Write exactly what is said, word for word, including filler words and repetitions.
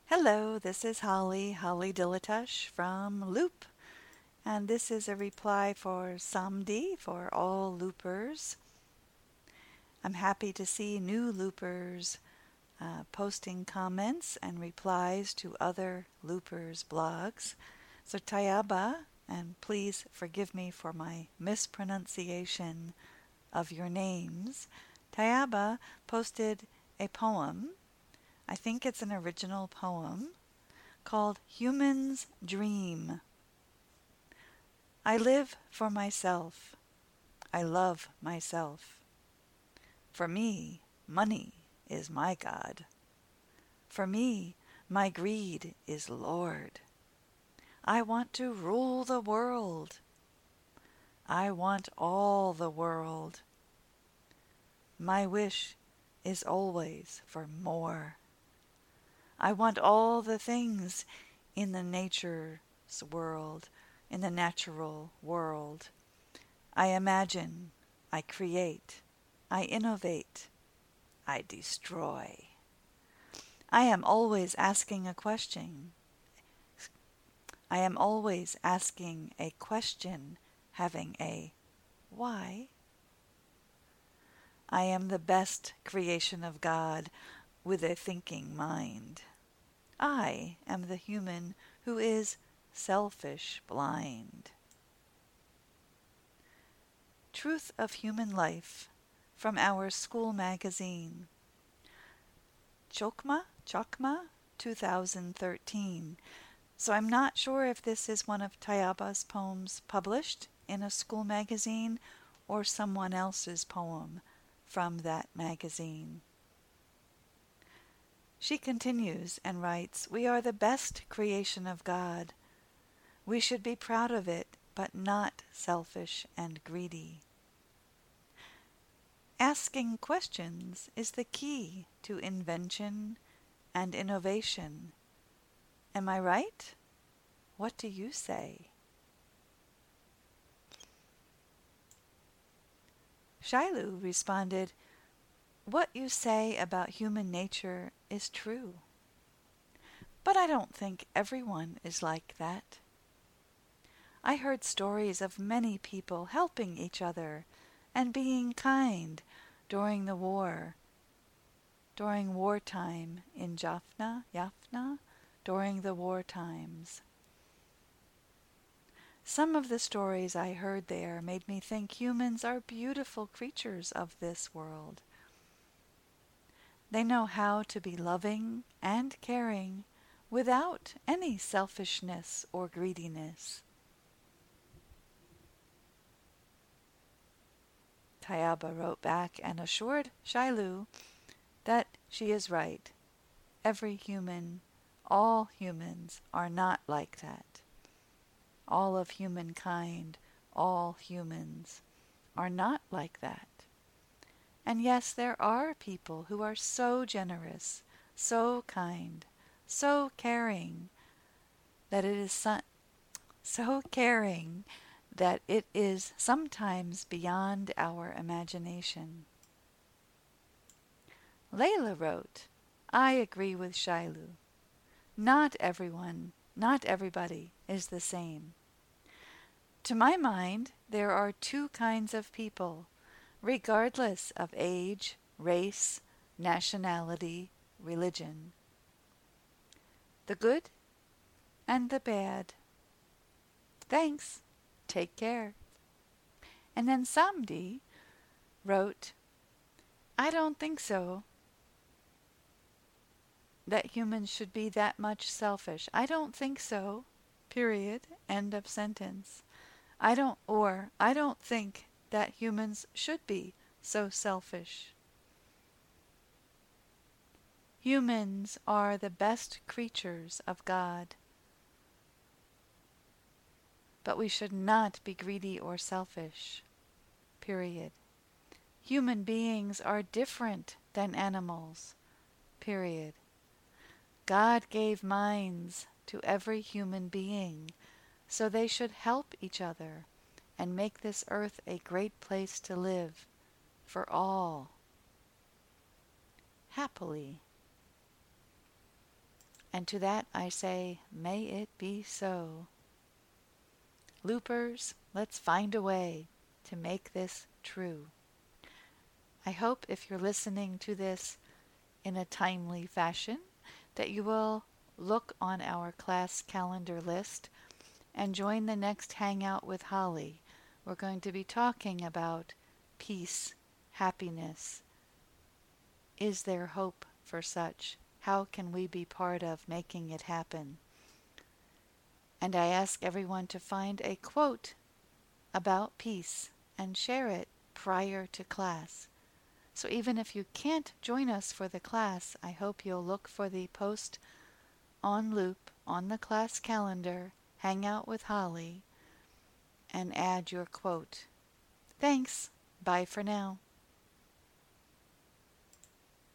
Hello, this is Holly, Holly Dilatush from Loop, and this is a reply for Samdi for all loopers. I'm happy to see new loopers uh, posting comments and replies to other loopers' blogs. So Tayaba, and please forgive me for my mispronunciation of your names, Tayaba posted a poem. I think it's an original poem called Human's Dream. I live for myself. I love myself. For me, money is my God. For me, my greed is Lord. I want to rule the world. I want all the world. My wish is always for more. I want all the things in the nature's world, in the natural world. I imagine, I create, I innovate, I destroy. I am always asking a question. I am always asking a question, having a why. I am the best creation of God with a thinking mind. I am the human who is selfish blind. Truth of Human Life from our school magazine. Chokma, Chokma, two thousand thirteen. So I'm not sure if this is one of Tayaba's poems published in a school magazine or someone else's poem from that magazine. She continues and writes, "We are the best creation of God. We should be proud of it, but not selfish and greedy. Asking questions is the key to invention and innovation. Am I right? What do you say?" Shailu responded, "What you say about human nature is true. But I don't think everyone is like that. I heard stories of many people helping each other and being kind during the war, during wartime in Jaffna, Jaffna, during the war times. Some of the stories I heard there made me think humans are beautiful creatures of this world. They know how to be loving and caring without any selfishness or greediness." Tayaba wrote back and assured Shailu that she is right. Every human, all humans are not like that. All of humankind, all humans are not like that. And yes, there are people who are so generous, so kind, so caring, that it is so, so caring that it is sometimes beyond our imagination. Layla wrote, "I agree with Shailu. Not everyone, not everybody is the same. To my mind, there are two kinds of people, regardless of age, race, nationality, religion. The good and the bad. Thanks. Take care." And then Samdi wrote, "I don't think so, that humans should be that much selfish. I don't think so. Period. End of sentence. I don't, or I don't think that humans should be so selfish. Humans are the best creatures of God. But we should not be greedy or selfish. Period. Human beings are different than animals. Period. God gave minds to every human being, so they should help each other and make this earth a great place to live for all, happily." And to that I say, may it be so. Loopers, let's find a way to make this true. I hope if you're listening to this in a timely fashion that you will look on our class calendar list and join the next Hangout with Holly. We're going to be talking about peace, happiness. Is there hope for such? How can we be part of making it happen? And I ask everyone to find a quote about peace and share it prior to class. So even if you can't join us for the class, I hope you'll look for the post on Loop on the class calendar, Hang Out with Holly, and add your quote. Thanks. Bye for now.